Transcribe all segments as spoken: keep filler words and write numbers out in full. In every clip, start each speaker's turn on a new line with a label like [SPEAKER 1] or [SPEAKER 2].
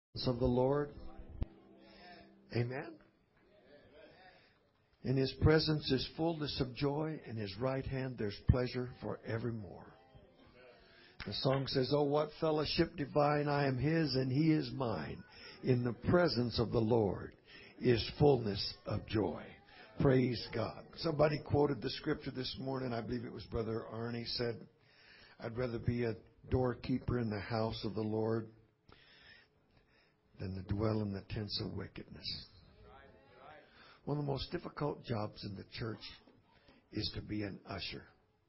[SPEAKER 1] Of the Lord. Amen. In His presence is fullness of joy. In His right hand there's pleasure forevermore. The song says, "Oh, what fellowship divine, I am His and He is mine. In the presence of the Lord is fullness of joy." Praise God. Somebody quoted the scripture this morning. I believe it was Brother Arnie said, "I'd rather be a doorkeeper in the house of the Lord than to dwell in the tents of wickedness." One of the most difficult jobs in the church is to be an usher.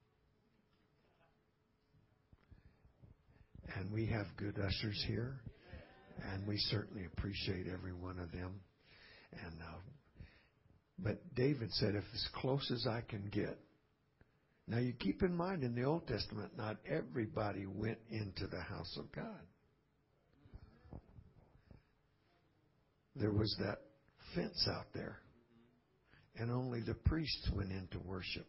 [SPEAKER 1] And we have good ushers here, and we certainly appreciate every one of them. And uh, but David said, "If as close as I can get." Now you keep in mind, in the Old Testament, not everybody went into the house of God. There was that fence out there, and only the priests went in to worship.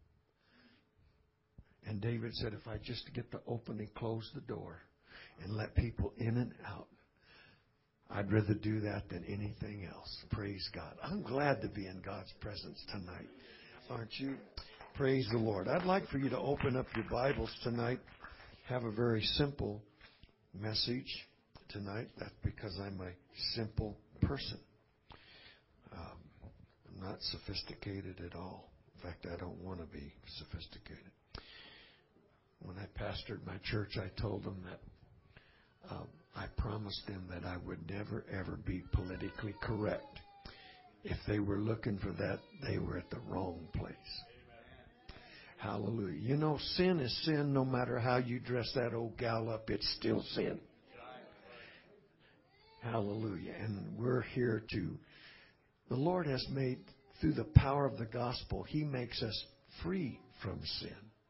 [SPEAKER 1] And David said, "If I just get to open and close the door and let people in and out, I'd rather do that than anything else." Praise God. I'm glad to be in God's presence tonight. Aren't you? Praise the Lord. I'd like for you to open up your Bibles tonight. Have a very simple message tonight. That's because I'm a simple person. Um, I'm not sophisticated at all. In fact, I don't want to be sophisticated. When I pastored my church, I told them that uh, I promised them that I would never, ever be politically correct. If they were looking for that, they were at the wrong place. Hallelujah. You know, sin is sin no matter how you dress that old gal up. It's still sin. Hallelujah. And we're here to, the Lord has made, through the power of the gospel, He makes us free from sin.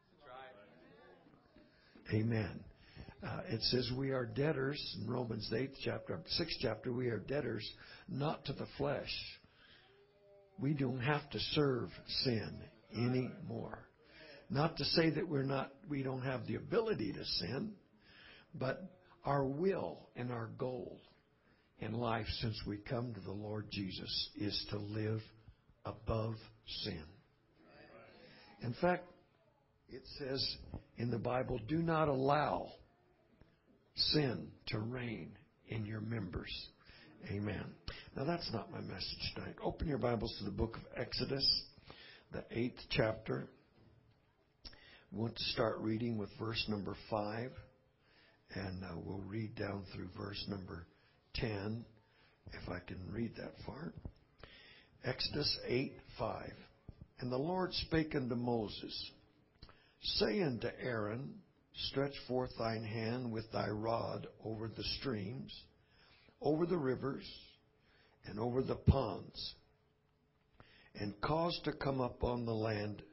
[SPEAKER 1] Amen. Uh, it says we are debtors, in Romans eighth chapter, sixth chapter, we are debtors not to the flesh. We don't have to serve sin anymore. Not to say that we're not, we don't have the ability to sin, but our will and our goal in life since we come to the Lord Jesus is to live above sin. In fact, it says in the Bible, "Do not allow sin to reign in your members." Amen. Now that's not my message tonight. Open your Bibles to the book of Exodus, the eighth chapter. We want to start reading with verse number five, and uh, we'll read down through verse number ten, if I can read that far. Exodus eight five. "And the Lord spake unto Moses, saying to Aaron, Stretch forth thine hand with thy rod over the streams, over the rivers, and over the ponds, and cause to come up on the land,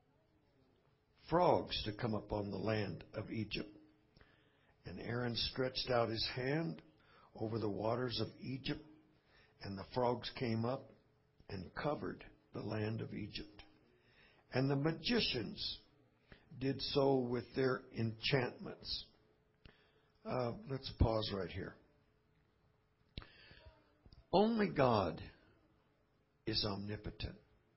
[SPEAKER 1] frogs to come up on the land of Egypt. And Aaron stretched out his hand over the waters of Egypt, and the frogs came up and covered the land of Egypt. And the magicians did so with their enchantments." Uh, let's pause right here. Only God is omnipotent.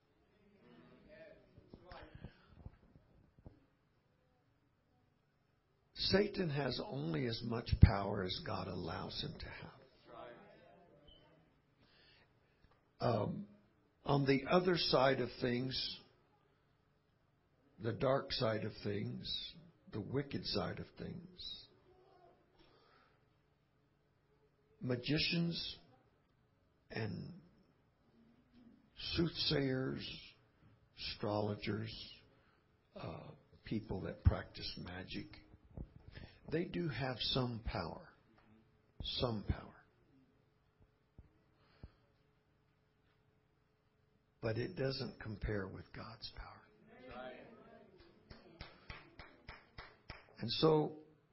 [SPEAKER 1] Satan has only as much power as God allows him to have. Um, on the other side of things, the dark side of things, the wicked side of things, magicians and soothsayers, astrologers, uh, people that practice magic, they do have some power. Some power. But it doesn't compare with God's power. And so,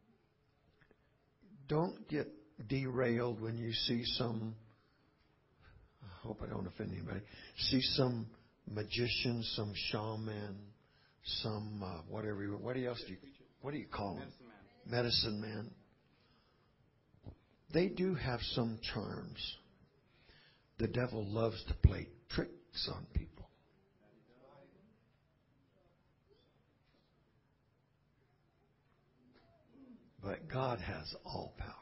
[SPEAKER 1] don't get derailed when you see some, I hope I don't offend anybody, see some magician, some shaman, some, uh, whatever, what else do you, what do you call them? Medicine man. Medicine man. they do have some charms. The devil loves to play tricks on people. But God has all power.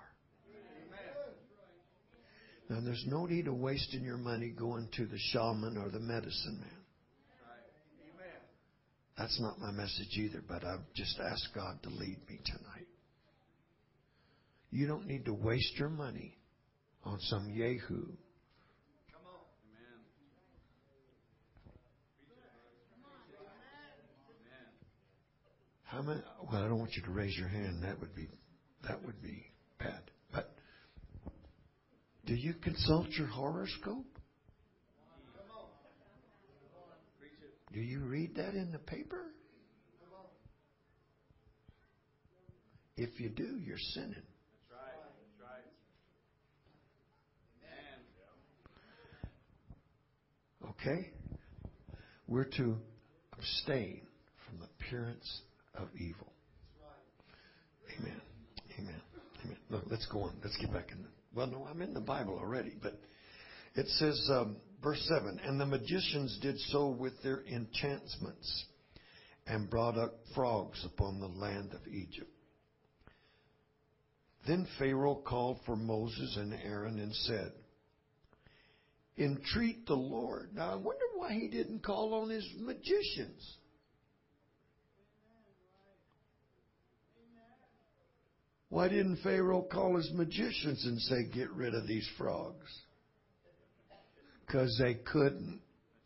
[SPEAKER 1] Now, there's no need of wasting your money going to the shaman or the medicine man. That's not my message either, but I've just asked God to lead me tonight. You don't need to waste your money on some Yahoo. How many? Well, I don't want you to raise your hand. That would be that would be bad. But do you consult your horoscope? Do you read that in the paper? If you do, you're sinning.
[SPEAKER 2] That's right. That's right.
[SPEAKER 1] Okay? We're to abstain from the appearance of evil. Amen. Amen. Amen. Look, let's go on. Let's get back in. The, well, no, I'm in the Bible already, but it says, um, verse seven, and the magicians did so with their enchantments and brought up frogs upon the land of Egypt. Then Pharaoh called for Moses and Aaron and said, entreat the Lord. Now, I wonder why he didn't call on his magicians. Why didn't Pharaoh call his magicians and say, get rid of these frogs? Because they couldn't.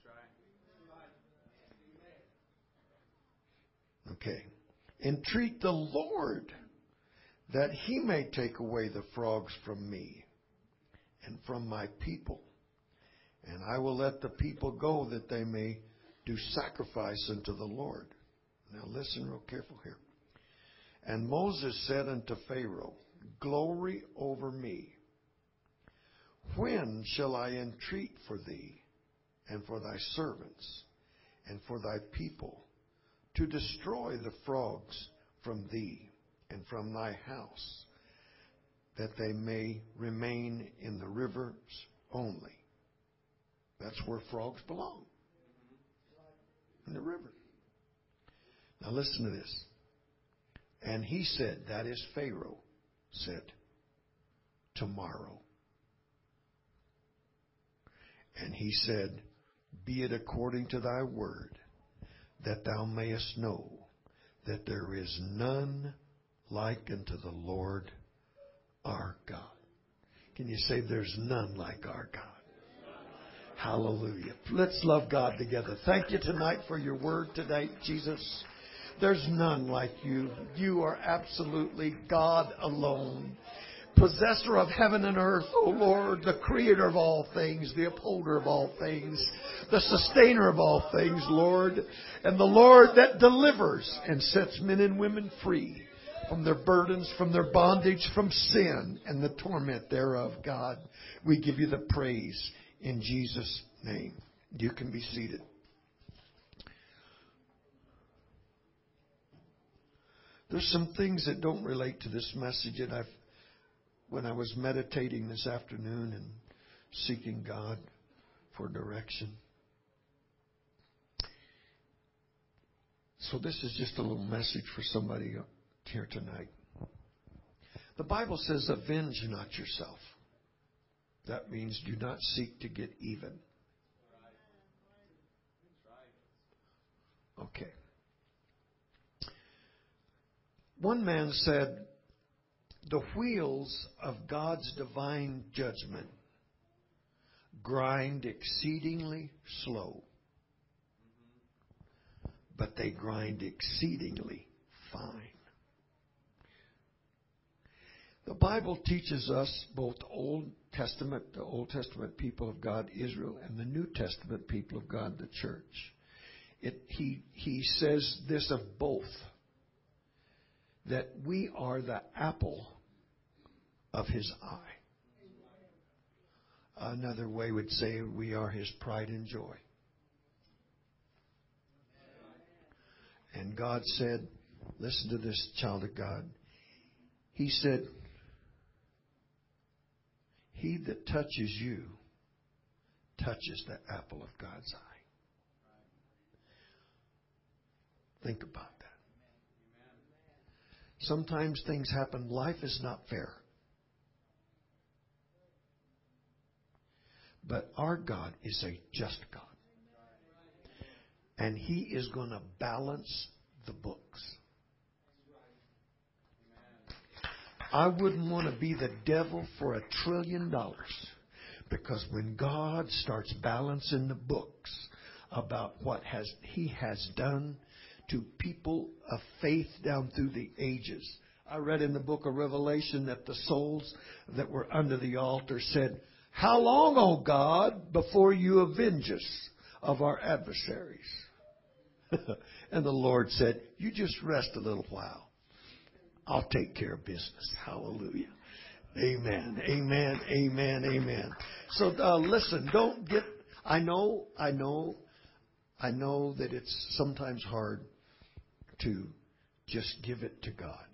[SPEAKER 1] Okay. Entreat the Lord that he may take away the frogs from me and from my people. And I will let the people go that they may do sacrifice unto the Lord. Now listen real careful here. And Moses said unto Pharaoh, glory over me. When shall I entreat for thee and for thy servants and for thy people to destroy the frogs from thee and from thy house, that they may remain in the rivers only? That's where frogs belong, in the river. Now listen to this. And he said, that is Pharaoh, said, tomorrow. And he said, be it according to thy word, that thou mayest know that there is none like unto the Lord our God. Can you say there's none like our God? Hallelujah. Let's love God together. Thank you tonight for your word today, Jesus. There's none like you. You are absolutely God alone. Possessor of heaven and earth, O Lord, the creator of all things, the upholder of all things, the sustainer of all things, Lord, and the Lord that delivers and sets men and women free from their burdens, from their bondage, from sin and the torment thereof, God. We give you the praise in Jesus' name. You can be seated. There's some things that don't relate to this message, and I've, when I was meditating this afternoon and seeking God for direction. So this is just a little message for somebody here tonight. The Bible says, avenge not yourself. That means do not seek to get even. Okay. One man said, the wheels of God's divine judgment grind exceedingly slow, but they grind exceedingly fine. The Bible teaches us, both Old Testament, the Old Testament people of God, Israel, and the New Testament people of God, the church. It, he, he says this of both, that we are the apple of His eye. Another way would say we are His pride and joy. And God said, listen to this, child of God. He said, He that touches you touches the apple of God's eye. Think about that. Sometimes things happen. Life is not fair. But our God is a just God. And He is going to balance the books. I wouldn't want to be the devil for a trillion dollars. Because when God starts balancing the books about what has He has done to people of faith down through the ages. I read in the book of Revelation that the souls that were under the altar said, "How long, O God, before you avenge us of our adversaries?" And the Lord said, "You just rest a little while. I'll take care of business." Hallelujah. Amen. Amen. Amen. Amen. So uh, listen, don't get, I know, I know, I know that it's sometimes hard to just give it to God.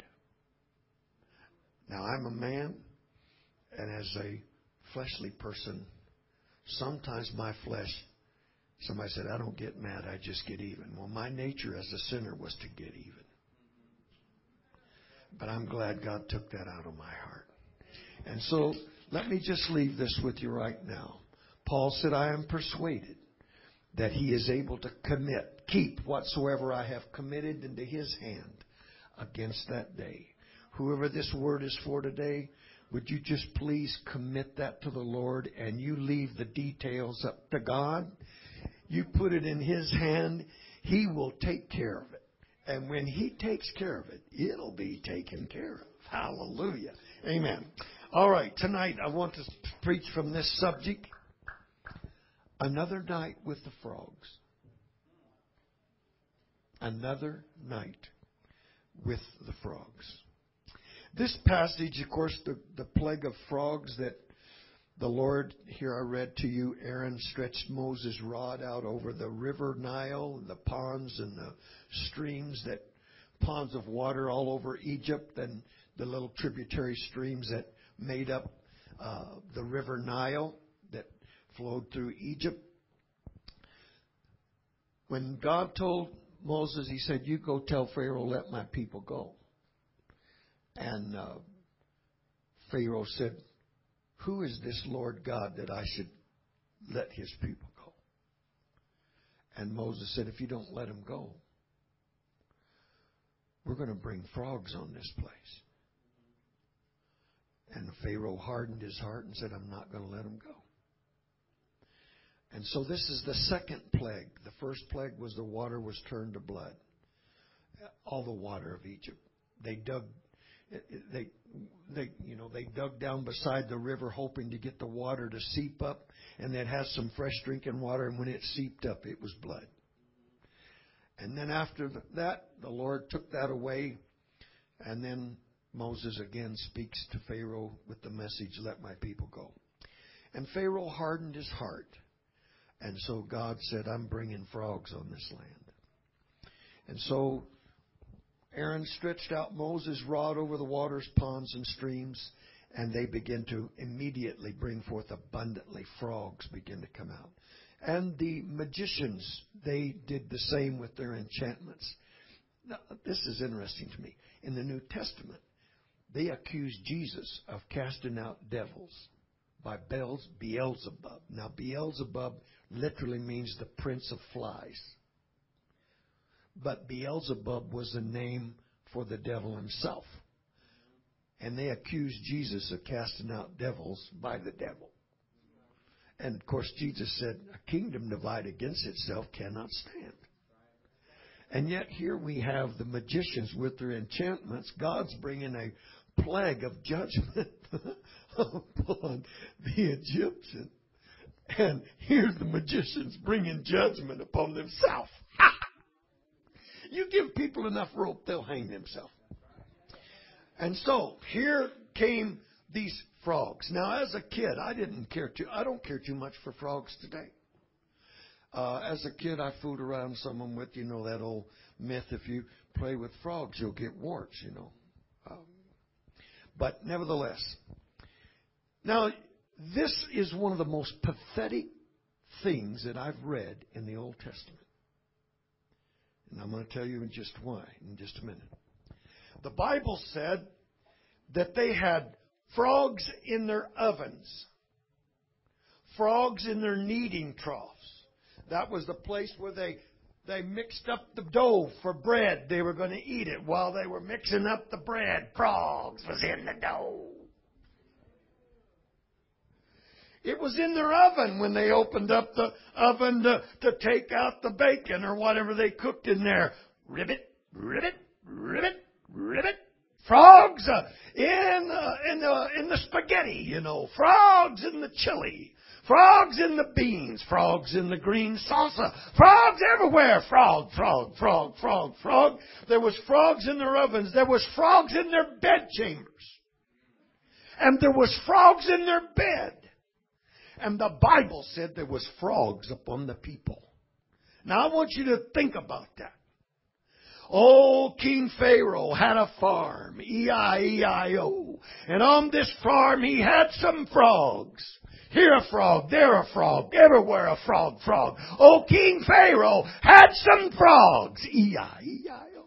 [SPEAKER 1] Now, I'm a man, and as a fleshly person, sometimes my flesh, somebody said, "I don't get mad, I just get even." Well, my nature as a sinner was to get even. But I'm glad God took that out of my heart. And so, let me just leave this with you right now. Paul said, "I am persuaded that He is able to commit, keep whatsoever I have committed into His hand against that day." Whoever this word is for today, would you just please commit that to the Lord, and you leave the details up to God? You put it in His hand. He will take care of it. And when He takes care of it, it'll be taken care of. Hallelujah. Amen. All right, tonight I want to preach from this subject, another night with the frogs. Another night with the frogs. This passage, of course, the, the plague of frogs that the Lord, here I read to you, Aaron stretched Moses' rod out over the river Nile, the ponds and the streams, that ponds of water all over Egypt, and the little tributary streams that made up uh, the river Nile that flowed through Egypt. When God told Moses, He said, "You go tell Pharaoh, let my people go." And uh, Pharaoh said, "Who is this Lord God that I should let His people go?" And Moses said, "If you don't let them go, we're going to bring frogs on this place." And Pharaoh hardened his heart and said, "I'm not going to let them go." And so this is the second plague. The first plague was the water was turned to blood. All the water of Egypt. They dug, they, they, you know, they dug down beside the river hoping to get the water to seep up, and they'd have some fresh drinking water. And when it seeped up, it was blood. And then after that, the Lord took that away, and then Moses again speaks to Pharaoh with the message, "Let my people go." And Pharaoh hardened his heart. And so God said, "I'm bringing frogs on this land." And so Aaron stretched out Moses' rod over the waters, ponds, and streams, and they began to immediately bring forth abundantly. Frogs begin to come out. And the magicians, they did the same with their enchantments. Now, this is interesting to me. In the New Testament, they accused Jesus of casting out devils by Beelzebub. Now, Beelzebub literally means the prince of flies. But Beelzebub was a name for the devil himself. And they accused Jesus of casting out devils by the devil. And, of course, Jesus said, "A kingdom divided against itself cannot stand." And yet here we have the magicians with their enchantments. God's bringing a plague of judgment upon the Egyptian. And here's the magicians bringing judgment upon themselves. You give people enough rope, they'll hang themselves. And so here came these frogs. Now, as a kid, I didn't care too. I don't care too much for frogs today. Uh, as a kid, I fooled around some of them with, you know, that old myth: if you play with frogs, you'll get warts, you know. Um, but nevertheless, now This is one of the most pathetic things that I've read in the Old Testament. And I'm going to tell you in just why in just a minute. The Bible said that they had frogs in their ovens, frogs in their kneading troughs. That was the place where they they mixed up the dough for bread. They were going to eat it. While they were mixing up the bread, frogs was in the dough. It was in their oven when they opened up the oven to, to take out the bacon or whatever they cooked in there. Ribbit, ribbit, ribbit, ribbit. Frogs uh, in, uh, in, the, in the spaghetti, you know. Frogs in the chili. Frogs in the beans. Frogs in the green salsa. Frogs everywhere. Frog, frog, frog, frog, frog. There was frogs in their ovens. There was frogs in their bed chambers. And there was frogs in their bed. And the Bible said there was frogs upon the people. Now I want you to think about that. Old King Pharaoh had a farm, E I E I O. And on this farm he had some frogs. Here a frog, there a frog, everywhere a frog, frog. Old King Pharaoh had some frogs, E I E I O.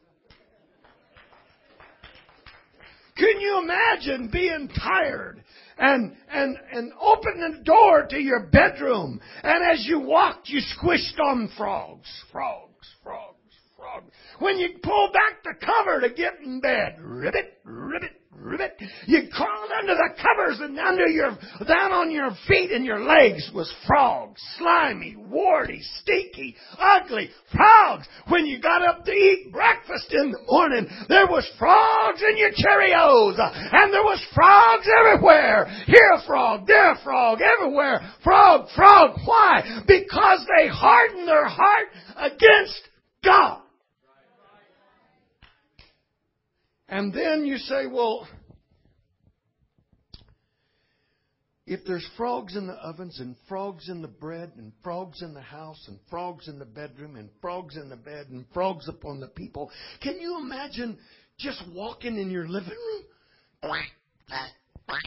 [SPEAKER 1] Can you imagine being tired and and and opening the door to your bedroom, and as you walked you squished on frogs, frogs, frogs, frogs. When you pull back the cover to get in bed, ribbit, ribbit, ribbit, you crawled under the covers and under your down on your feet and your legs was frogs, slimy, warty, stinky, ugly frogs. When you got up to eat breakfast in the morning, there was frogs in your Cheerios, and there was frogs everywhere. Here a frog, there a frog, everywhere frog, frog. Why? Because they hardened their heart against God. And then you say, well, if there's frogs in the ovens and frogs in the bread and frogs in the house and frogs in the bedroom and frogs in the bed and frogs upon the people, can you imagine just walking in your living room? Quack, quack, quack.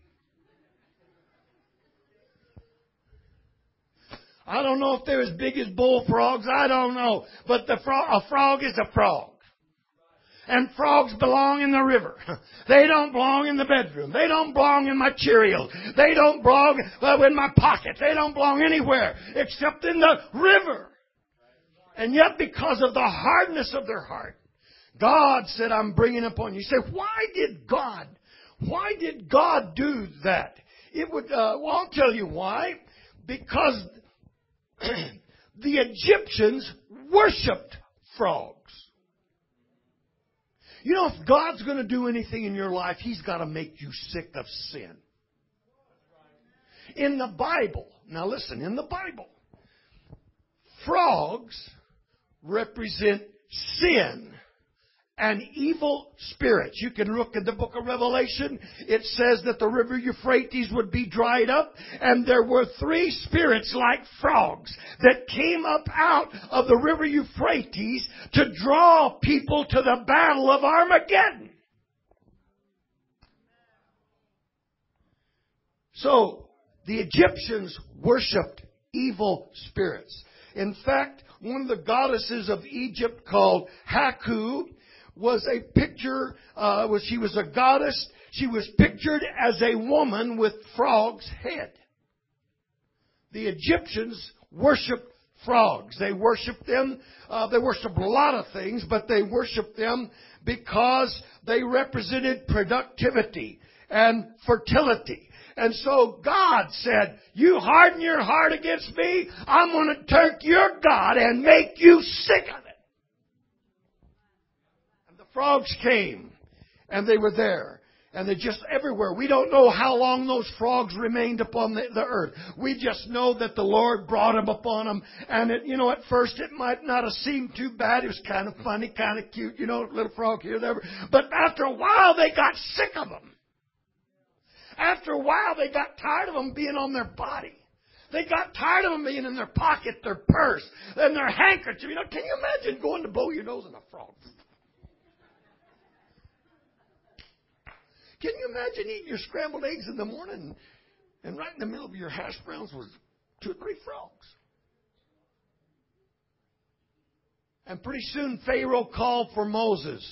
[SPEAKER 1] I don't know if they're as big as bullfrogs. I don't know. But the fro- a frog is a frog. And frogs belong in the river. They don't belong in the bedroom. They don't belong in my Cheerios. They don't belong uh, in my pocket. They don't belong anywhere except in the river. And yet because of the hardness of their heart, God said, I'm bringing upon you. You say, why did God, why did God do that? It would, uh, well, I'll tell you why. Because the Egyptians worshipped frogs. You know, if God's going to do anything in your life, He's got to make you sick of sin. In the Bible, now listen, in the Bible, frogs represent sin and evil spirits. You can look at the book of Revelation. It says that the river Euphrates would be dried up, and there were three spirits like frogs that came up out of the river Euphrates to draw people to the battle of Armageddon. So, the Egyptians worshipped evil spirits. In fact, one of the goddesses of Egypt called Haku was a picture, uh, was, she was a goddess. She was pictured as a woman with frog's head. The Egyptians worshipped frogs. They worshipped them, uh, they worshipped a lot of things, but they worshipped them because they represented productivity and fertility. And so God said, you harden your heart against me, I'm going to take your God and make you sick of it. Frogs came, and they were there, and they just everywhere. We don't know how long those frogs remained upon the, the earth. We just know that the Lord brought them upon them, and it, you know, at first it might not have seemed too bad. It was kind of funny, kind of cute, you know, little frog here, there. But after a while, they got sick of them. After a while, they got tired of them being on their body. They got tired of them being in their pocket, their purse, and their handkerchief. You know, can you imagine going to blow your nose on a frog? Can you imagine eating your scrambled eggs in the morning And right in the middle of your hash browns was two or three frogs. And pretty soon Pharaoh called for Moses.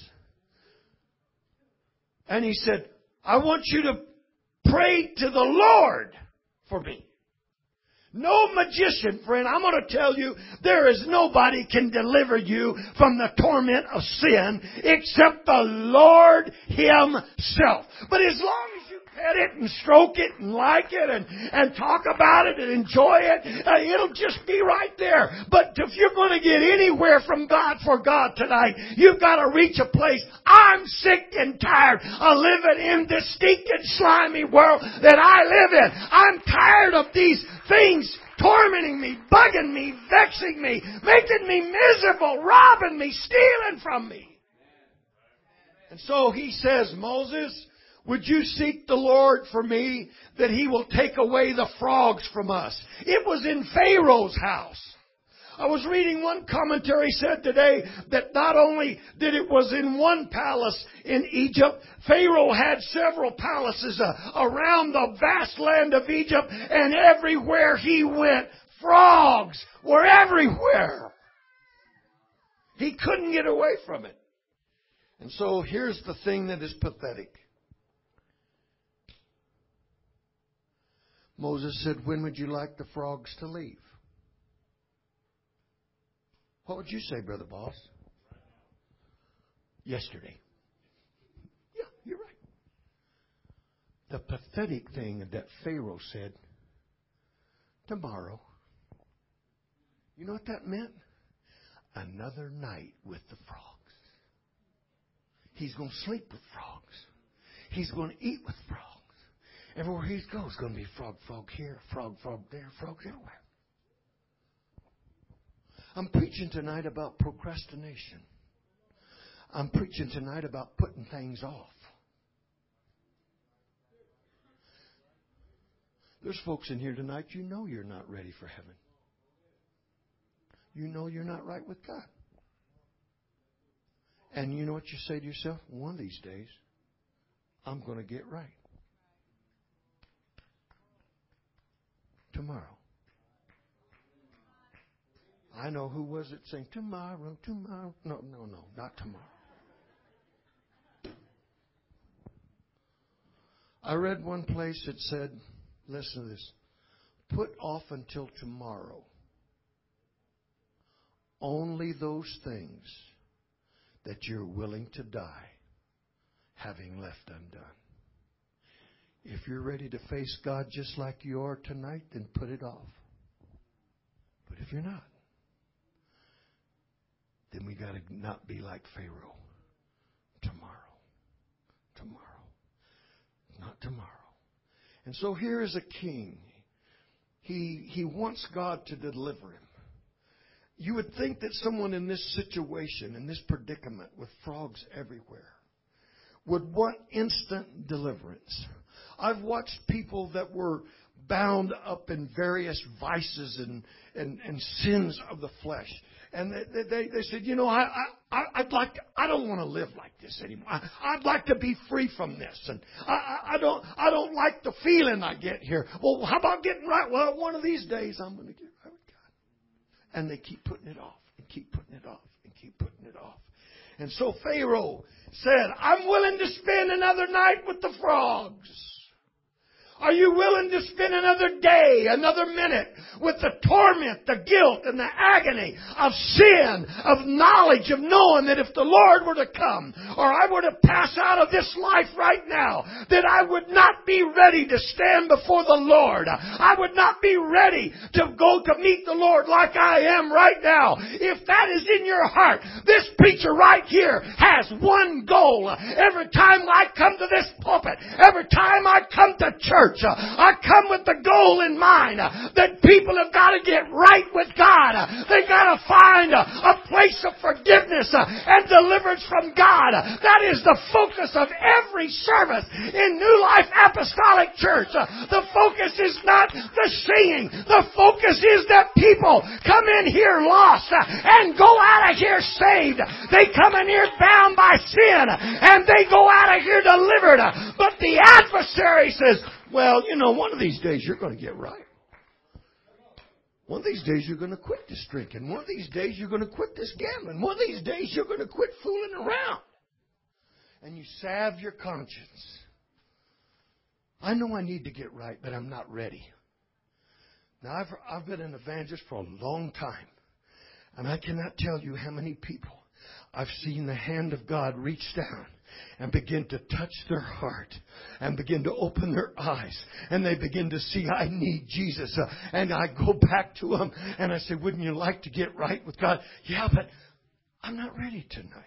[SPEAKER 1] And he said, I want you to pray to the Lord for me. No magician, friend, I'm going to tell you, there is nobody can deliver you from the torment of sin except the Lord Himself. But as long as you pet it and stroke it and like it and, and talk about it and enjoy it, uh, it'll just be right there. But if you're going to get anywhere from God for God tonight, you've got to reach a place. I'm sick and tired of living in this stinking, slimy world that I live in. I'm tired of these things tormenting me, bugging me, vexing me, making me miserable, robbing me, stealing from me. And so he says, Moses, would you seek the Lord for me that He will take away the frogs from us? It was in Pharaoh's house. I was reading one commentary said today that not only did it was in one palace in Egypt, Pharaoh had several palaces uh, around the vast land of Egypt, and everywhere he went, frogs were everywhere. He couldn't get away from it. And so here's the thing that is pathetic. Moses said, when would you like the frogs to leave? What would you say, Brother Boss? Yesterday. Yeah, you're right. The pathetic thing that Pharaoh said, tomorrow. You know what that meant? Another night with the frogs. He's going to sleep with frogs. He's going to eat with frogs. Everywhere he goes, it's going to be frog, frog here, frog, frog there, frogs everywhere. I'm preaching tonight about procrastination. I'm preaching tonight about putting things off. There's folks in here tonight, you know you're not ready for heaven. You know you're not right with God. And you know what you say to yourself? One of these days, I'm going to get right. Tomorrow. I know who was it saying, tomorrow, tomorrow. No, no, no, not tomorrow. I read one place that said, listen to this, put off until tomorrow only those things that you're willing to die having left undone. If you're ready to face God just like you are tonight, then put it off. But if you're not, then we got to not be like Pharaoh. Tomorrow. Tomorrow. Not tomorrow. And so here is a king. He, he wants God to deliver him. You would think that someone in this situation, in this predicament with frogs everywhere, would want instant deliverance. I've watched people that were bound up in various vices and, and, and sins of the flesh. And they, they, they said, you know, I, I, I'd like, to, I don't want to live like this anymore. I, I'd like to be free from this. And I, I don't, I don't like the feeling I get here. Well, how about getting right? Well, one of these days I'm going to get right with God. And they keep putting it off and keep putting it off and keep putting it off. And so Pharaoh said, I'm willing to spend another night with the frogs. Are you willing to spend another day, another minute with the torment, the guilt, and the agony of sin, of knowledge, of knowing that if the Lord were to come, or I were to pass out of this life right now, that I would not be ready to stand before the Lord. I would not be ready to go to meet the Lord like I am right now. If that is in your heart, this preacher right here has one goal. Every time I come to this pulpit, every time I come to church, I come with the goal in mind that people have got to get right with God. They've got to find a place of forgiveness and deliverance from God. That is the focus of every service in New Life Apostolic Church. The focus is not the singing. The focus is that people come in here lost and go out of here saved. They come in here bound by sin and they go out of here delivered. But the adversary says, Well, you know, one of these days you're going to get right. One of these days you're going to quit this drinking. One of these days you're going to quit this gambling. One of these days you're going to quit fooling around. And you salve your conscience. I know I need to get right, but I'm not ready. Now, I've, I've been an evangelist for a long time. And I cannot tell you how many people I've seen the hand of God reach down and begin to touch their heart and begin to open their eyes. And they begin to see, I need Jesus. Uh, and I go back to them and I say, wouldn't you like to get right with God? Yeah, but I'm not ready tonight.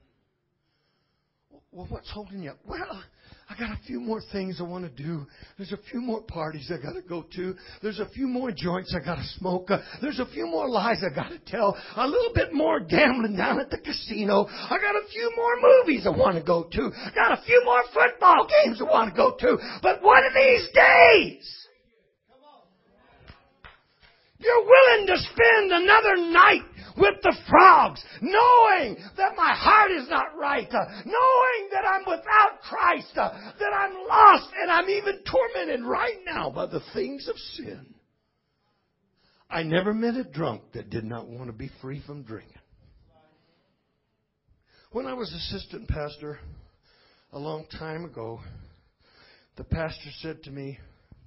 [SPEAKER 1] Well, what's holding you up? Well, I got a few more things I want to do. There's a few more parties I got to go to. There's a few more joints I got to smoke. Uh, there's a few more lies I got to tell. A little bit more gambling down at the casino. I got a few more movies I want to go to. Got a few more football games I want to go to. But one of these days, you're willing to spend another night with the frogs, knowing that my heart is not right, uh, knowing that I'm without Christ, uh, that I'm lost, and I'm even tormented right now by the things of sin. I never met a drunk that did not want to be free from drinking. When I was assistant pastor a long time ago, the pastor said to me,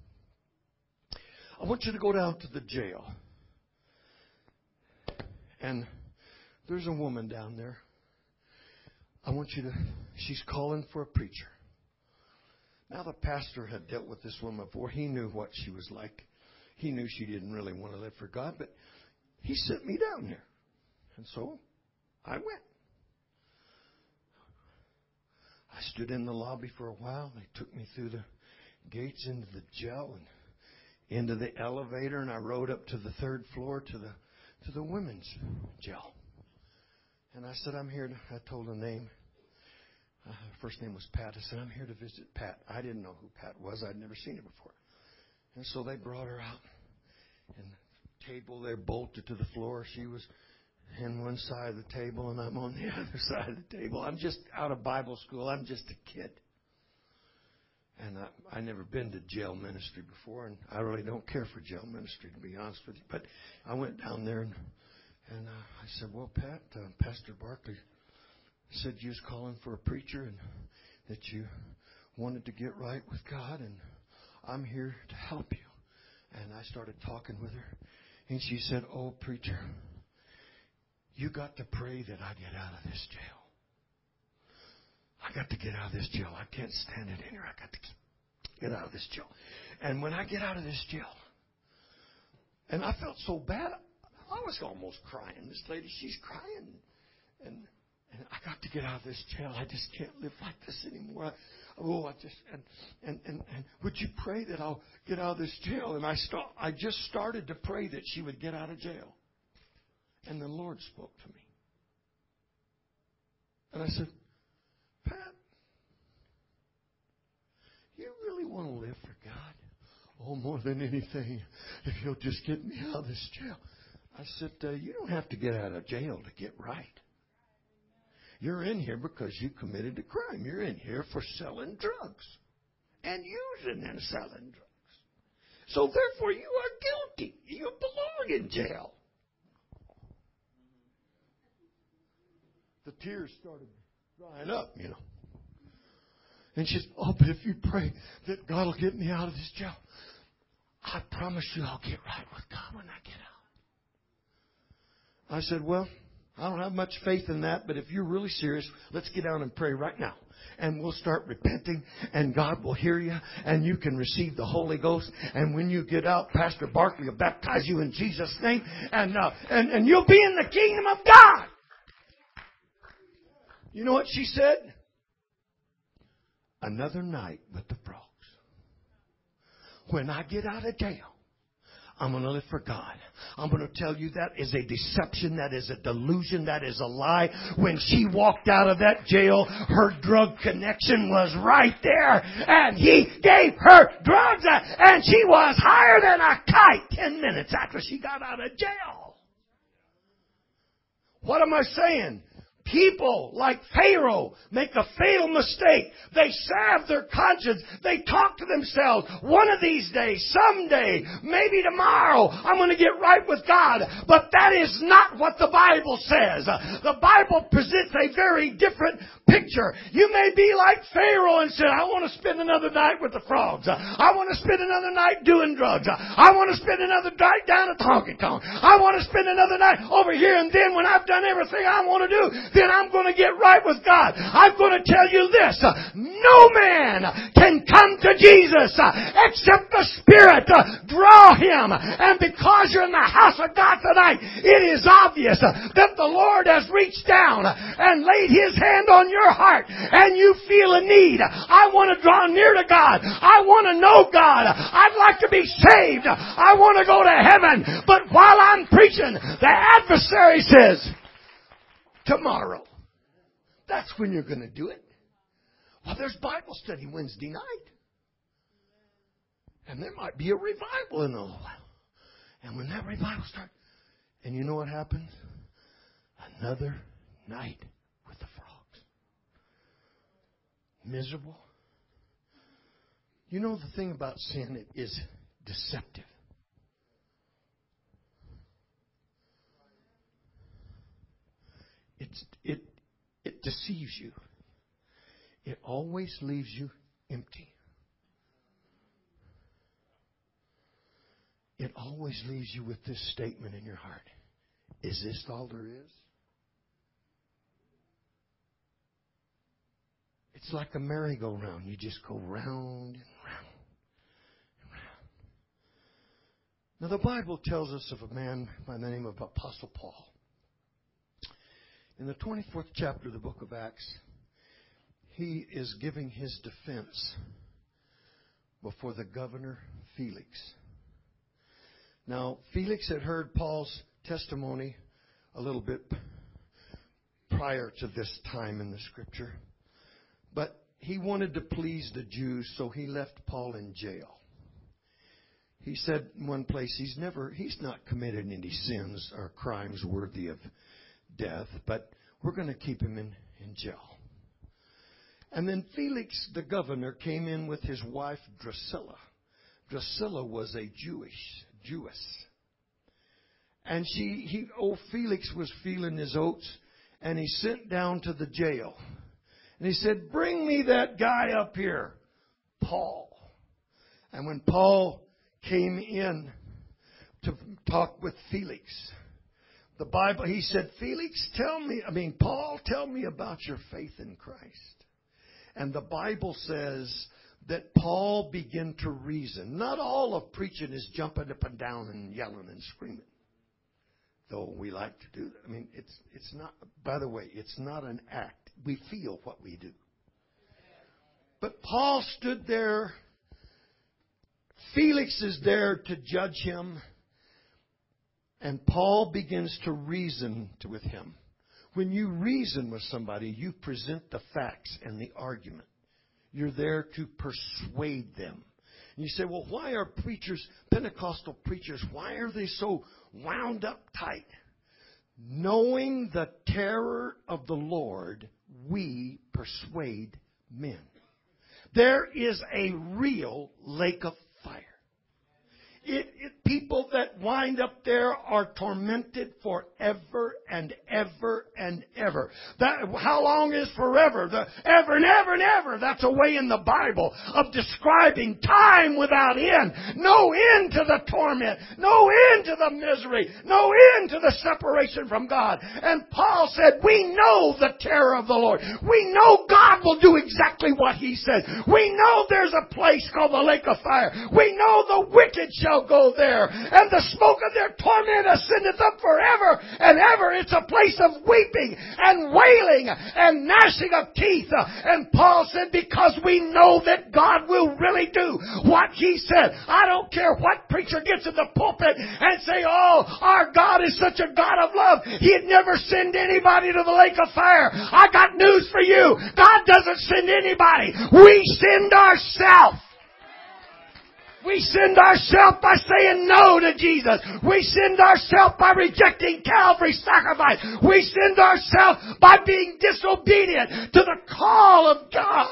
[SPEAKER 1] I want you to go down to the jail. And there's a woman down there. I want you to, she's calling for a preacher. Now the pastor had dealt with this woman before. He knew what she was like. He knew she didn't really want to live for God, but he sent me down there. And so I went. I stood in the lobby for a while. They took me through the gates into the jail and into the elevator, and I rode up to the third floor to the to the women's jail. And I said, I'm here to, I told her name. Uh, her first name was Pat. I said, I'm here to visit Pat. I didn't know who Pat was. I'd never seen her before. And so they brought her out. And the table, they bolted to the floor. She was in one side of the table, and I'm on the other side of the table. I'm just out of Bible school. I'm just a kid. And I, I never been to jail ministry before, and I really don't care for jail ministry, to be honest with you. But I went down there, and, and uh, I said, well, Pat, uh, Pastor Barkley said you was calling for a preacher and that you wanted to get right with God, and I'm here to help you. And I started talking with her, and she said, oh, preacher, you got to pray that I get out of this jail. I got to get out of this jail. I can't stand it in here. I got to get out of this jail. And when I get out of this jail, and I felt so bad, I was almost crying. This lady, she's crying. And, and I got to get out of this jail. I just can't live like this anymore. I, oh, I just, and, and, and, and would you pray that I'll get out of this jail? And I, start, I just started to pray that she would get out of jail. And the Lord spoke to me. And I said, Pat, you really want to live for God? Oh, more than anything, if you'll just get me out of this jail. I said, uh, you don't have to get out of jail to get right. You're in here because you committed a crime. You're in here for selling drugs and using and selling drugs. So therefore, you are guilty. You belong in jail. The tears started drying up, you know. And she said, oh, but if you pray that God will get me out of this jail, I promise you I'll get right with God when I get out. I said, well, I don't have much faith in that, but if you're really serious, let's get down and pray right now. And we'll start repenting, and God will hear you, and you can receive the Holy Ghost. And when you get out, Pastor Barkley will baptize you in Jesus' name, and, uh, and, and you'll be in the kingdom of God. You know what she said? Another night with the frogs. When I get out of jail, I'm going to live for God. I'm going to tell you that is a deception. That is a delusion. That is a lie. When she walked out of that jail, her drug connection was right there. And he gave her drugs. And she was higher than a kite ten minutes after she got out of jail. What am I saying? people like Pharaoh make a fatal mistake. They salve their conscience. They talk to themselves, one of these days, someday, maybe tomorrow, I'm going to get right with God. But that is not what the Bible says. The Bible presents a very different picture. You may be like Pharaoh and say, I want to spend another night with the frogs. I want to spend another night doing drugs. I want to spend another night down at the honky tonk. I want to spend another night over here, and then when I've done everything I want to do, then I'm going to get right with God. I'm going to tell you this. No man can come to Jesus except the Spirit draw him. And because you're in the house of God tonight, it is obvious that the Lord has reached down and laid His hand on your heart, and you feel a need. I want to draw near to God. I want to know God. I'd like to be saved. I want to go to heaven. But while I'm preaching, the adversary says, tomorrow. That's when you're going to do it. Well, there's Bible study Wednesday night. And there might be a revival in a little while. And when that revival starts, and you know what happens? Another night with the frogs. Miserable. You know the thing about sin, it is deceptive. It's, it, it deceives you. It always leaves you empty. It always leaves you with this statement in your heart. Is this all there is? It's like a merry-go-round. You just go round and round and round. Now the Bible tells us of a man by the name of Apostle Paul. In the twenty-fourth chapter of the book of Acts, he is giving his defense before the governor Felix. Now, Felix had heard Paul's testimony a little bit prior to this time in the Scripture. But he wanted to please the Jews, so he left Paul in jail. He said in one place, he's never, he's not committed any sins or crimes worthy of death, but we're going to keep him in, in jail. And then Felix, the governor, came in with his wife Drusilla. Drusilla was a Jewish Jewess. And she, he, oh, Felix was feeling his oats, and he sent down to the jail. And he said, bring me that guy up here, Paul. And when Paul came in to talk with Felix, the Bible, he said, Felix, tell me, I mean, Paul, tell me about your faith in Christ. And the Bible says that Paul began to reason. Not all of preaching is jumping up and down and yelling and screaming. Though we like to do that. I mean, it's it's not, by the way, it's not an act. We feel what we do. But Paul stood there. Felix is there to judge him. And Paul begins to reason with him. When you reason with somebody, you present the facts and the argument. You're there to persuade them. And you say, well, why are preachers, Pentecostal preachers, why are they so wound up tight? Knowing the terror of the Lord, we persuade men. There is a real lake of fire. It, it, people that wind up there are tormented forever and ever and ever. That, how long is forever? The ever and ever and ever. That's a way in the Bible of describing time without end. No end to the torment. No end to the misery. No end to the separation from God. And Paul said, we know the terror of the Lord. We know God will do exactly what He says. We know there's a place called the lake of fire. We know the wicked shall go there, and the smoke of their torment ascendeth up forever and ever. It's a place of weeping and wailing and gnashing of teeth. And Paul said, because we know that God will really do what He said. I don't care what preacher gets in the pulpit and say, oh, our God is such a God of love. He'd never send anybody to the lake of fire. I got news for you. God doesn't send anybody. We send ourselves. We sinned ourselves by saying no to Jesus. We sinned ourselves by rejecting Calvary's sacrifice. We sinned ourselves by being disobedient to the call of God.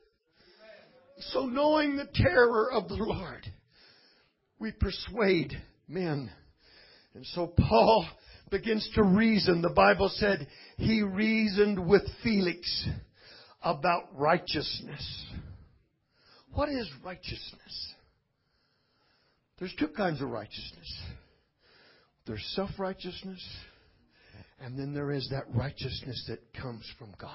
[SPEAKER 1] So knowing the terror of the Lord, we persuade men. And so Paul begins to reason. The Bible said he reasoned with Felix about righteousness. What is righteousness? There's two kinds of righteousness. There's self-righteousness, and then there is that righteousness that comes from God.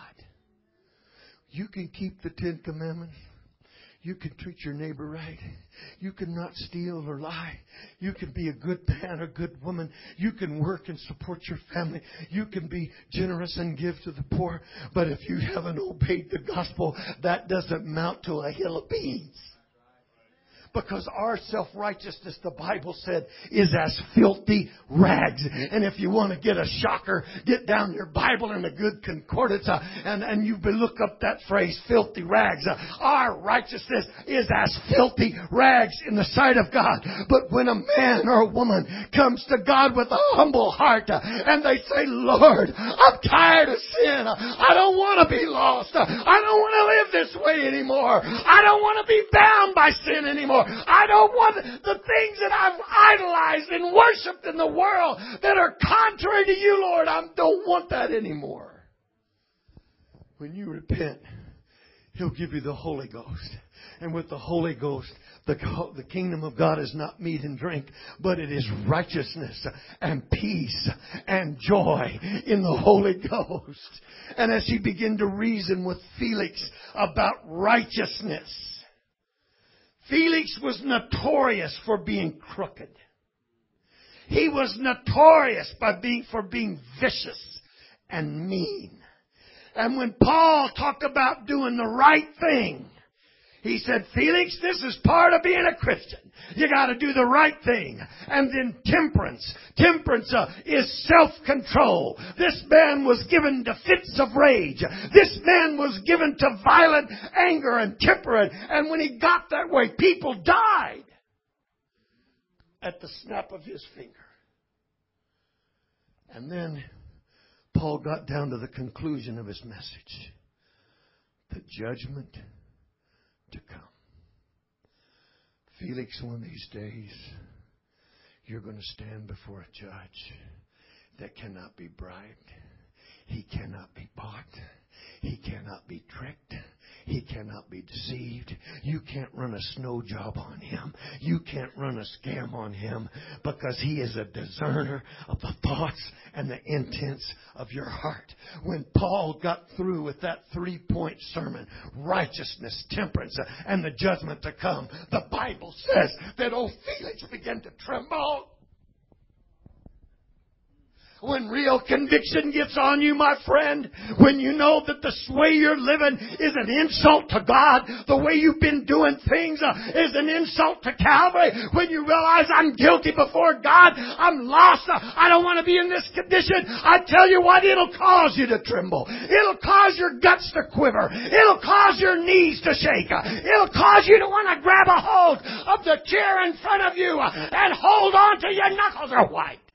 [SPEAKER 1] You can keep the Ten Commandments. You can treat your neighbor right. You can not steal or lie. You can be a good man or good woman. You can work and support your family. You can be generous and give to the poor. But if you haven't obeyed the gospel, that doesn't mount to a hill of beans. Because our self-righteousness, the Bible said, is as filthy rags. And if you want to get a shocker, get down your Bible in a good concordance uh, and, and you look up that phrase, filthy rags. Uh, our righteousness is as filthy rags in the sight of God. But when a man or a woman comes to God with a humble heart uh, and they say, Lord, I'm tired of sin. I don't want to be lost. I don't want to live this way anymore. I don't want to be bound by sin anymore. I don't want the things that I've idolized and worshipped in the world that are contrary to you, Lord. I don't want that anymore. When you repent, He'll give you the Holy Ghost. And with the Holy Ghost, the, the kingdom of God is not meat and drink, but it is righteousness and peace and joy in the Holy Ghost. And as he began to reason with Felix about righteousness, Felix was notorious for being crooked. He was notorious by being, for being vicious and mean. And when Paul talked about doing the right thing, he said, Felix, this is part of being a Christian. You got to do the right thing. And then temperance. Temperance uh, is self-control. This man was given to fits of rage. This man was given to violent anger and temper. And when he got that way, people died at the snap of his finger. And then Paul got down to the conclusion of his message. The judgment to come. Felix, one of these days, you're going to stand before a judge that cannot be bribed. He cannot be bought. He cannot be tricked. He cannot be deceived. You can't run a snow job on him. You can't run a scam on him, because he is a discerner of the thoughts and the intents of your heart. When Paul got through with that three-point sermon, righteousness, temperance, and the judgment to come, the Bible says that old Felix began to tremble. When real conviction gets on you, my friend, when you know that the way you're living is an insult to God, the way you've been doing things uh, is an insult to Calvary, when you realize I'm guilty before God, I'm lost, uh, I don't want to be in this condition, I tell you what, it'll cause you to tremble. It'll cause your guts to quiver. It'll cause your knees to shake. It'll cause you to want to grab a hold of the chair in front of you uh, and hold on till your knuckles are white.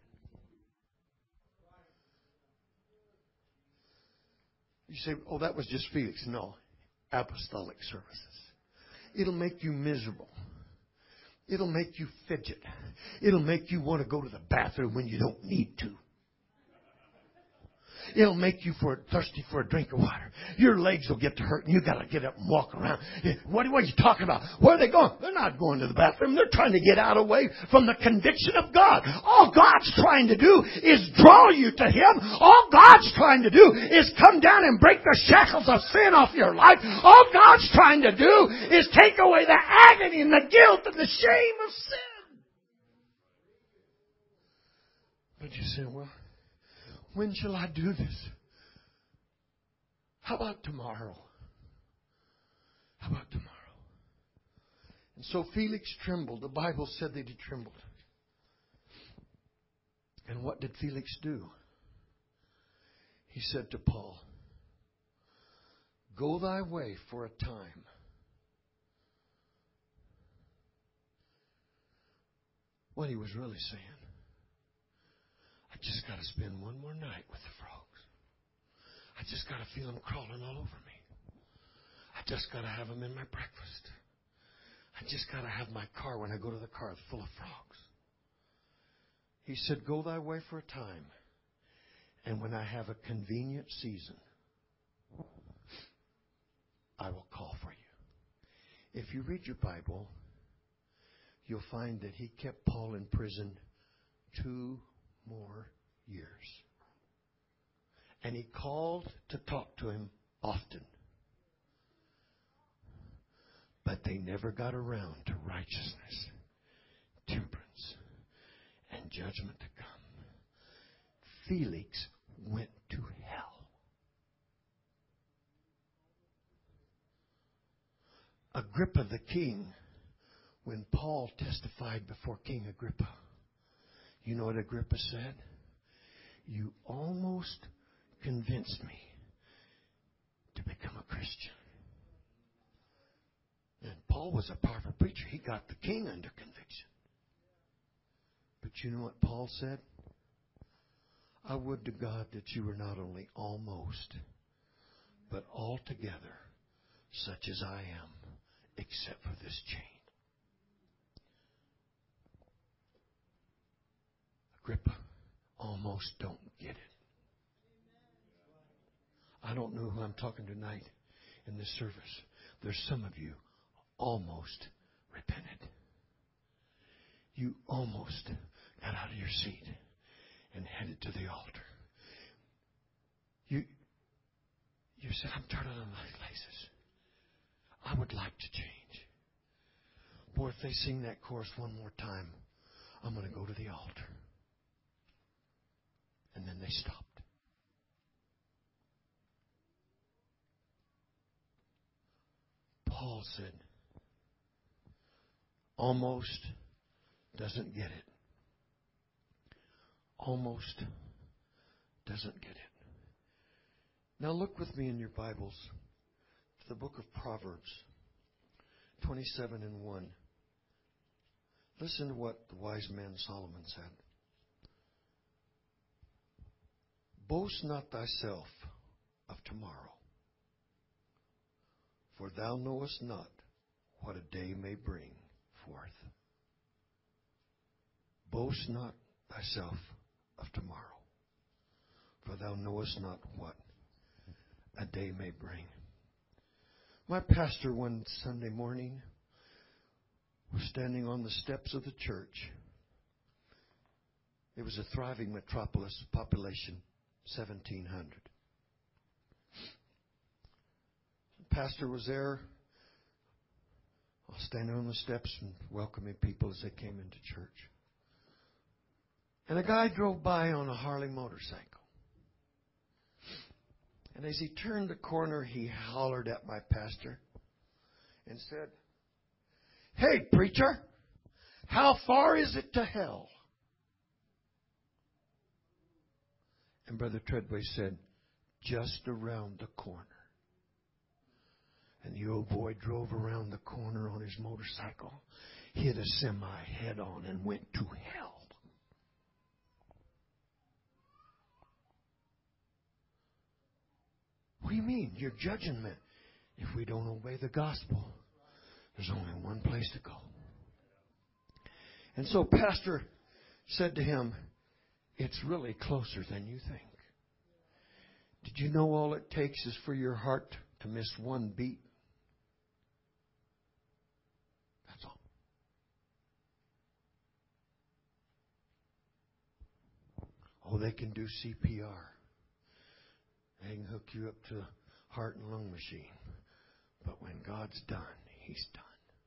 [SPEAKER 1] You say, oh, that was just Felix. No. Apostolic services. It'll make you miserable. It'll make you fidget. It'll make you want to go to the bathroom when you don't need to. It'll make you for thirsty for a drink of water. Your legs will get to hurt and you got to get up and walk around. What, what are you talking about? Where are they going? They're not going to the bathroom. They're trying to get out away from the conviction of God. All God's trying to do is draw you to Him. All God's trying to do is come down and break the shackles of sin off your life. All God's trying to do is take away the agony and the guilt and the shame of sin. But you say, well, when shall I do this? How about tomorrow? How about tomorrow? And so Felix trembled. The Bible said that he trembled. And what did Felix do? He said to Paul, go thy way for a time, what he was really saying. I just got to spend one more night with the frogs. I just got to feel them crawling all over me. I just got to have them in my breakfast. I just got to have my car when I go to the car full of frogs. He said, go thy way for a time, and when I have a convenient season, I will call for you. If you read your Bible, you'll find that he kept Paul in prison two more years. And he called to talk to him often. But they never got around to righteousness, temperance, and judgment to come. Felix went to hell. Agrippa the king, when Paul testified before King Agrippa, you know what Agrippa said? You almost convinced me to become a Christian. And Paul was a powerful preacher. He got the king under conviction. But you know what Paul said? I would to God that you were not only almost, but altogether such as I am, except for this chain. Agrippa, almost don't get it. I don't know who I'm talking to tonight in this service. There's some of you almost repented. You almost got out of your seat and headed to the altar. You, you said, I'm turning on my laces. I would like to change. Boy, if they sing that chorus one more time, I'm going to go to the altar. And then they stopped. Paul said, almost doesn't get it. Almost doesn't get it. Now look with me in your Bibles to the book of Proverbs, twenty-seven and one. Listen to what the wise man Solomon said. Boast not thyself of tomorrow, for thou knowest not what a day may bring forth. Boast not thyself of tomorrow, for thou knowest not what a day may bring. My pastor one Sunday morning was standing on the steps of the church. It was a thriving metropolis, population seventeen hundred. The pastor was there, standing on the steps and welcoming people as they came into church. And a guy drove by on a Harley motorcycle. And as he turned the corner, he hollered at my pastor and said, "Hey, preacher, how far is it to hell?" And Brother Treadway said, "Just around the corner." And the old boy drove around the corner on his motorcycle, hit a semi head on, and went to hell. What do you mean? You're judging me. If we don't obey the gospel, there's only one place to go. And so Pastor said to him, "It's really closer than you think. Did you know all it takes is for your heart to miss one beat? That's all." Oh, they can do C P R. They can hook you up to a heart and lung machine. But when God's done, He's done.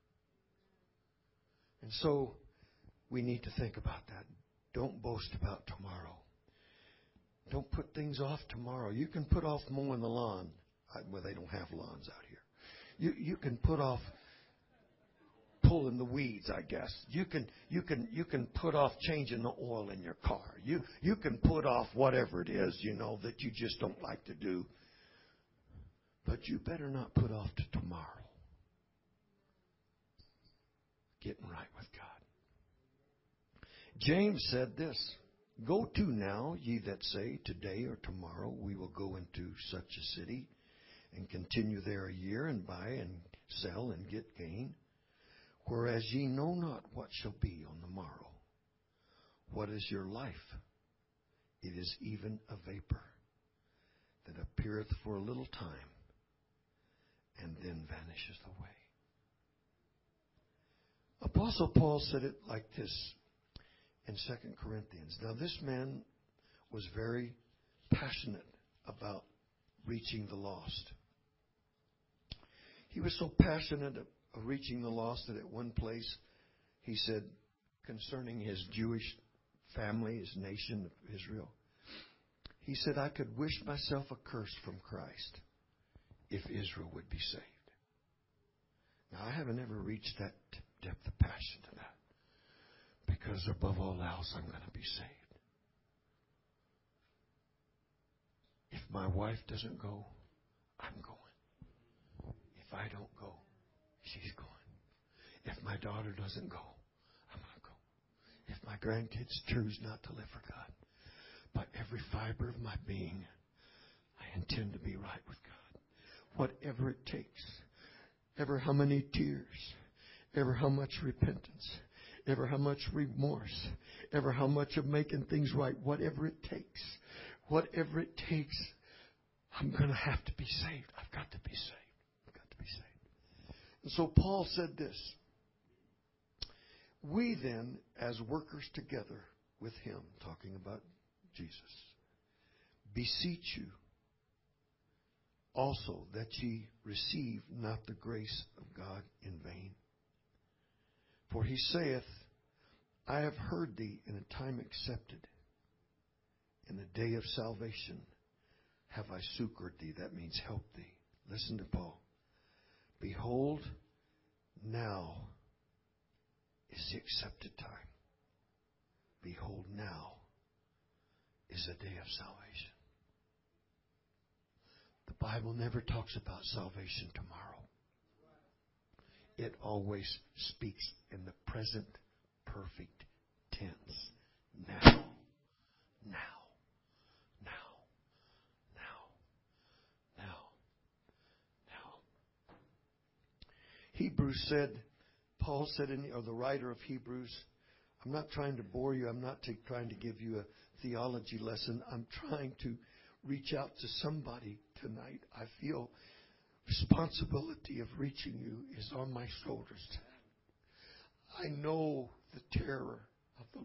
[SPEAKER 1] And so we need to think about that. Don't boast about tomorrow. Don't put things off tomorrow. You can put off mowing the lawn. Well, they don't have lawns out here. You you can put off pulling the weeds, I guess. You can you can you can put off changing the oil in your car. You you can put off whatever it is, you know, that you just don't like to do. But you better not put off to tomorrow getting right with God. James said this, "Go to now, ye that say, today or tomorrow we will go into such a city, and continue there a year, and buy and sell and get gain. Whereas ye know not what shall be on the morrow. What is your life? It is even a vapor that appeareth for a little time, and then vanishes away." Apostle Paul said it like this in Second Corinthians. Now, this man was very passionate about reaching the lost. He was so passionate of reaching the lost that at one place he said concerning his Jewish family, his nation of Israel, he said, "I could wish myself a curse from Christ if Israel would be saved." Now, I haven't ever reached that depth of passion to that, because above all else, I'm going to be saved. If my wife doesn't go, I'm going. If I don't go, she's going. If my daughter doesn't go, I'm going to go. If my grandkids choose not to live for God, by every fiber of my being, I intend to be right with God. Whatever it takes, ever how many tears, ever how much repentance, ever how much remorse, ever how much of making things right, whatever it takes, whatever it takes, I'm going to have to be saved. I've got to be saved. I've got to be saved. And so Paul said this, "We then, as workers together with him," talking about Jesus, "beseech you also that ye receive not the grace of God in vain. For he saith, I have heard thee in a time accepted. In the day of salvation have I succored thee." That means help thee. Listen to Paul. "Behold, now is the accepted time. Behold, now is the day of salvation." The Bible never talks about salvation tomorrow. It always speaks in the present perfect tense. Now. Now. Now. Now. Now. Now. Hebrews said, Paul said, in the, or the writer of Hebrews, I'm not trying to bore you. I'm not to, trying to give you a theology lesson. I'm trying to reach out to somebody tonight. I feel responsibility of reaching you is on my shoulders tonight. I know the terror of the Lord.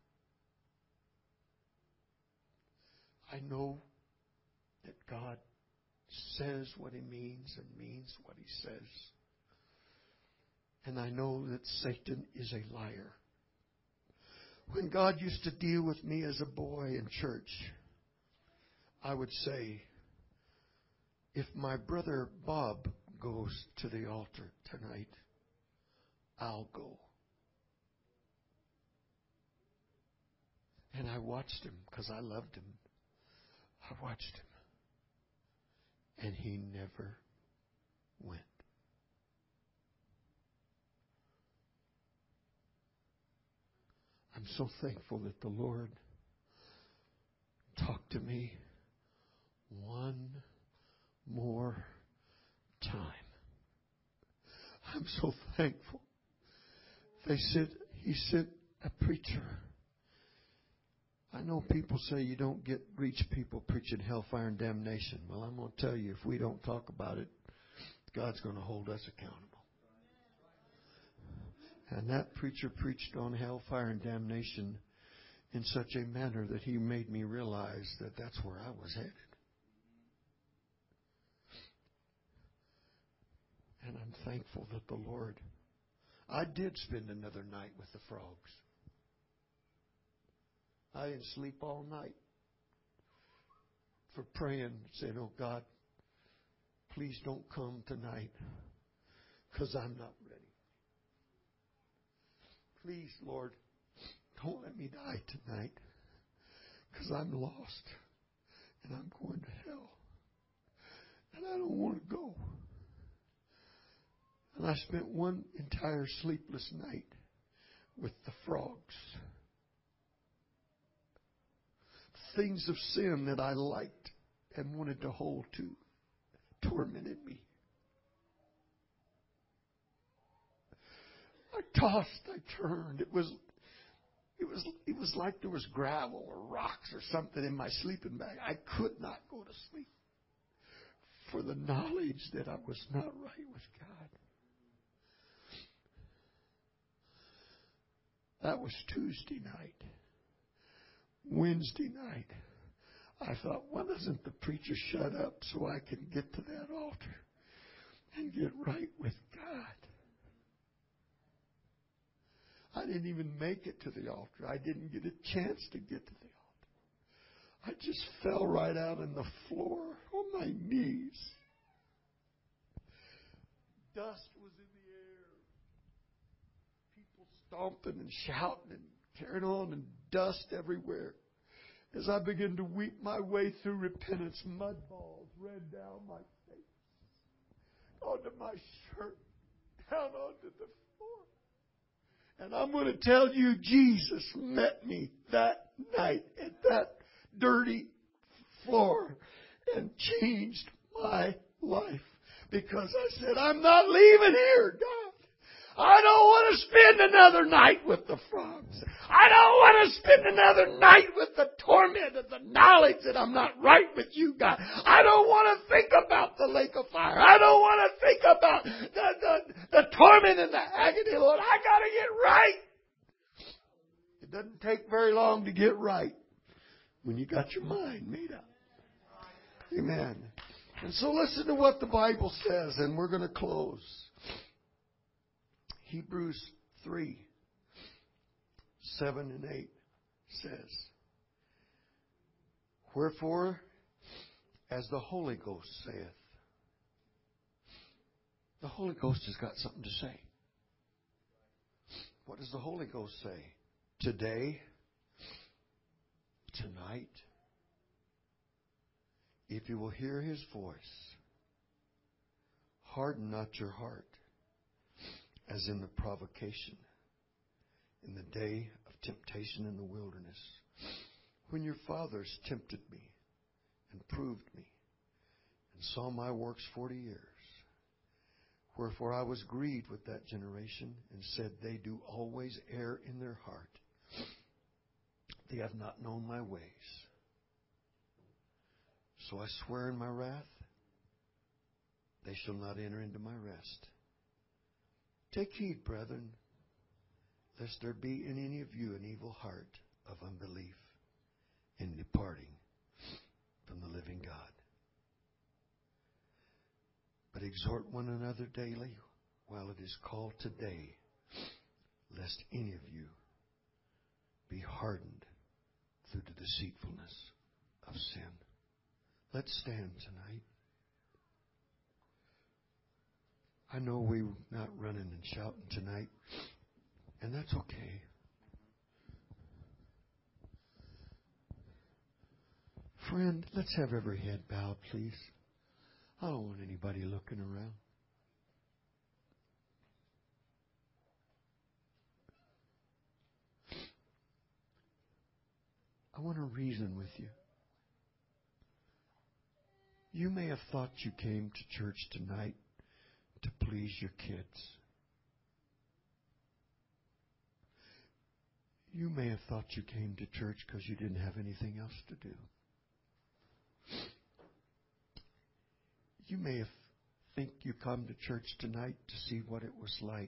[SPEAKER 1] I know that God says what He means and means what He says. And I know that Satan is a liar. When God used to deal with me as a boy in church, I would say, if my brother Bob goes to the altar tonight, I'll go. And I watched him because I loved him. I watched him. And he never went. I'm so thankful that the Lord talked to me one more time. I'm so thankful. They said, he sent a preacher. I know people say you don't get reach people preaching hellfire and damnation. Well, I'm going to tell you, if we don't talk about it, God's going to hold us accountable. And that preacher preached on hellfire and damnation in such a manner that he made me realize that that's where I was headed. And I'm thankful that the Lord, I did spend another night with the frogs. I didn't sleep all night for praying, saying, oh God, please don't come tonight because I'm not ready. Please, Lord, don't let me die tonight because I'm lost and I'm going to hell. And I don't want to go. And I spent one entire sleepless night with the frogs. things of sin that I liked and wanted to hold to tormented me. I tossed, I turned. It was, it was, it was like there was gravel or rocks or something in my sleeping bag. I could not go to sleep for the knowledge that I was not right with God. That was Tuesday night. Wednesday night, I thought, why doesn't the preacher shut up so I can get to that altar and get right with God? I didn't even make it to the altar. I didn't get a chance to get to the altar. I just fell right out on the floor on my knees. Dust was in the air. People stomping and shouting and carrying on, and dust everywhere. As I began to weep my way through repentance, mud balls ran down my face, onto my shirt, down onto the floor. And I'm going to tell you, Jesus met me that night at that dirty floor and changed my life. Because I said, I'm not leaving here, God. I don't want to spend another night with the frogs. I don't want to spend another night with the torment of the knowledge that I'm not right with you, God. I don't want to think about the lake of fire. I don't want to think about the, the, the torment and the agony, Lord. I got to get right. It doesn't take very long to get right when you got your mind made up. Amen. And so listen to what the Bible says, and we're going to close. Hebrews three, seven and eight says, wherefore, as the Holy Ghost saith. The Holy Ghost has got something to say. What does the Holy Ghost say? Today, tonight, if you will hear His voice, harden not your heart, as in the provocation, in the day of temptation in the wilderness, when your fathers tempted me and proved me, and saw my works forty years. Wherefore I was grieved with that generation, and said, they do always err in their heart. They have not known my ways. So I swear in my wrath, they shall not enter into my rest. Take heed, brethren, lest there be in any of you an evil heart of unbelief in departing from the living God. But exhort one another daily while it is called today, lest any of you be hardened through the deceitfulness of sin. Let's stand tonight. I know we're not running and shouting tonight, and that's okay. Friend, let's have every head bowed, please. I don't want anybody looking around. I want to reason with you. You may have thought you came to church tonight to please your kids. You may have thought you came to church because you didn't have anything else to do. You may have think you come to church tonight to see what it was like.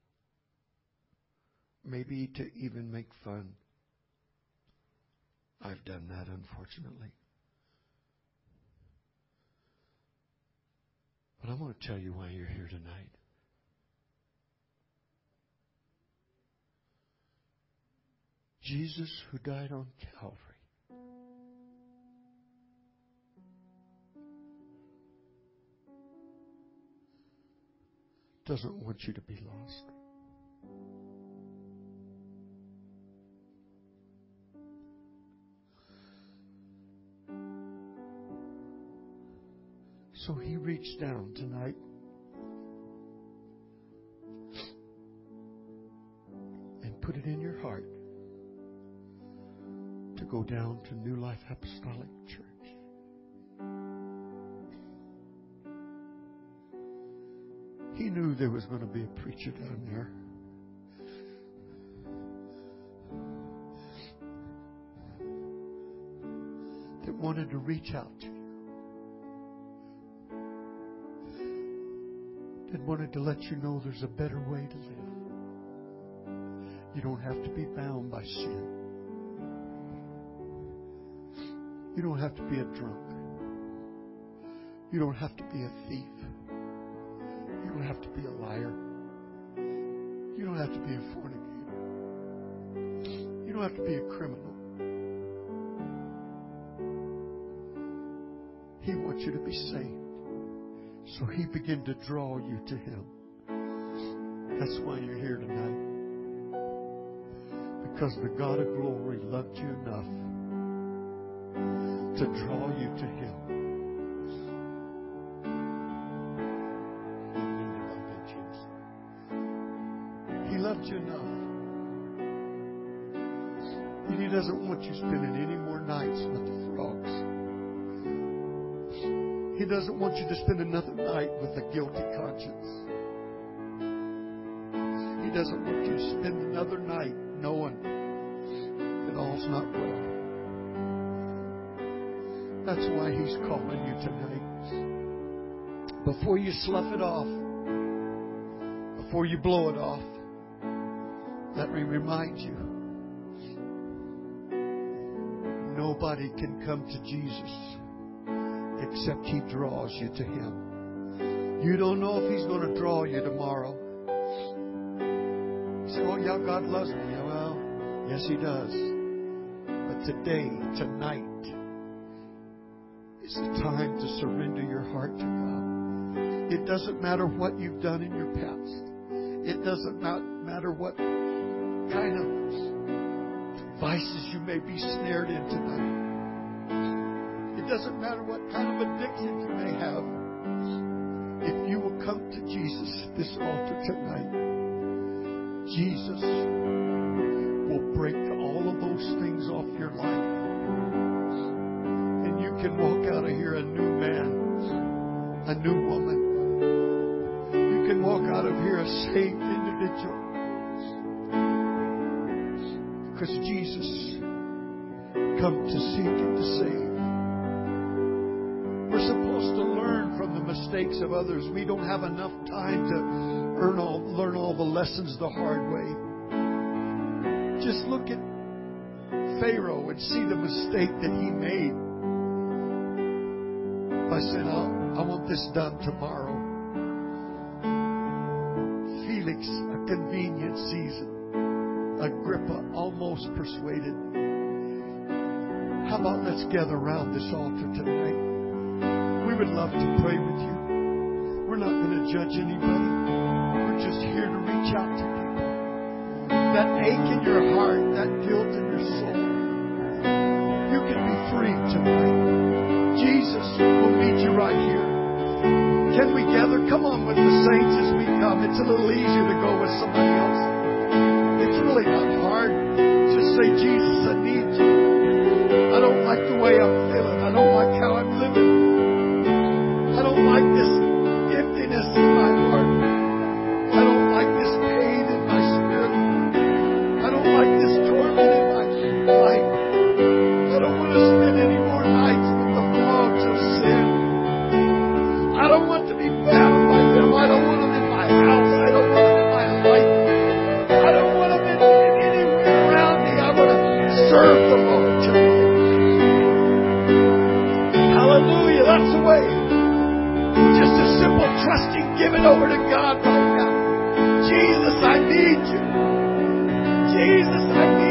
[SPEAKER 1] Maybe to even make fun. I've done that, unfortunately. But I want to tell you why you're here tonight. Jesus, who died on Calvary, doesn't want you to be lost. So He reached down tonight and put it in your heart to
[SPEAKER 3] to go down to New Life Apostolic Church. He knew there was going to be a preacher down there. That wanted to reach out to you. That wanted to let you know there's a better way to live. You don't have to be bound by sin. You don't have to be a drunk. You don't have to be a thief. You don't have to be a liar. You don't have to be a fornicator. You don't have to be a criminal. He wants you to be saved. So He began to draw you to Him. That's why you're here tonight. Because the God of glory loved you enough to draw you to Him. He loved you enough. And He doesn't want you spending any more nights with the frogs. He doesn't want you to spend another night with a guilty conscience. He doesn't want you to spend another night knowing that all's not well. That's why He's calling you tonight. Before you slough it off, before you blow it off, let me remind you, nobody can come to Jesus except He draws you to Him. You don't know if He's going to draw you tomorrow. You say, oh yeah, God loves me. Well, yes He does. But today, tonight, is the time to surrender your heart to God. It doesn't matter what you've done in your past. It doesn't matter what kind of vices you may be snared in tonight. It doesn't matter what kind of addiction you may have. If you will come to Jesus at this altar tonight, Jesus will break all of those things off your life. And you can walk out of here a new man, a new woman. You can walk out of here a saved individual. Because Jesus come to seek and to save. We're supposed to learn from the mistakes of others. We don't have enough time to earn all, learn all the lessons the hard way. Just look at Pharaoh and see the mistake that he made by saying, oh, I want this done tomorrow. Felix, a convenient season. Agrippa, almost persuaded. How about let's gather around this altar tonight? We would love to pray with you. We're not going to judge anybody. We're just here to reach out to people. That ache in your heart, that guilt in your soul, you can be free tonight. Jesus will meet you right here. Can we gather? Come on with the saints as we come. It's a little easier to go with somebody else. It's really not hard. Just say, Jesus, I need you. I don't like the way I'm feeling. I don't like how I'm living. I don't like this emptiness in my heart. I don't like this pain in my spirit. I don't like this torment in my life. I don't want to spend any more nights with the frogs of sin. I don't want to be bound by them. I don't want them in my house. I don't want them in my life. I don't want them in, in anywhere around me. I want to serve the Lord tonight. Hallelujah. That's the way. Just a simple trusting, give it over to God right now. Jesus, I need you. Jesus, I need you.